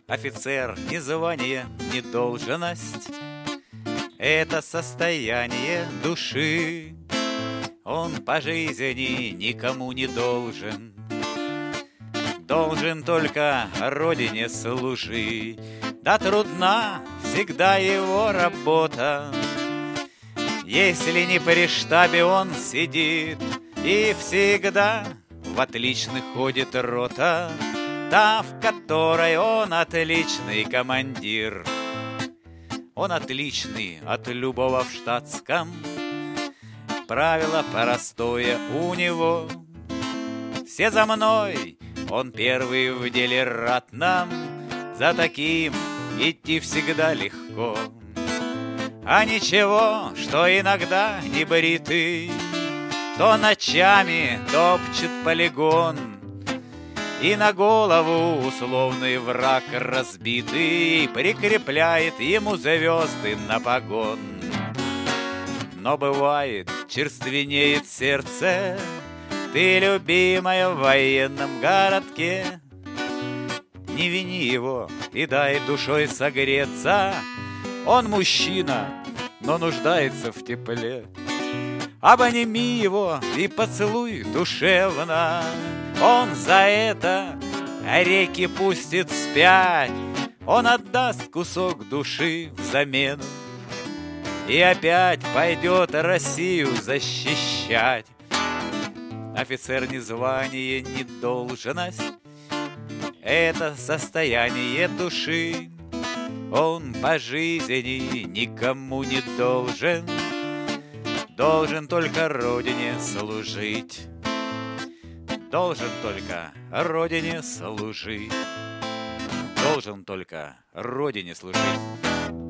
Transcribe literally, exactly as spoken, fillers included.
Офицер ни звание, ни должность, это состояние души. Он по жизни никому не должен, должен только Родине служить. Да трудна всегда его работа, если не при штабе он сидит. И всегда в отличных ходит рота, та, в которой он отличный командир. Он отличный от любого в штатском, правило простое у него. Все за мной, он первый в деле ратном, за таким идти всегда легко. А ничего, что иногда не бритый, то ночами топчет полигон, и на голову условный враг разбитый прикрепляет ему звезды на погон. Но бывает, черственеет сердце, ты, любимая, в военном городке. Не вини его и дай душой согреться, он мужчина, но нуждается в тепле. Обними его и поцелуй душевно, он за это реки пустит вспять. Он отдаст кусок души взамен и опять пойдет Россию защищать. Офицер ни звание, ни должность, это состояние души. Он по жизни никому не должен, должен только Родине служить. Должен только Родине служить. Должен только Родине служить.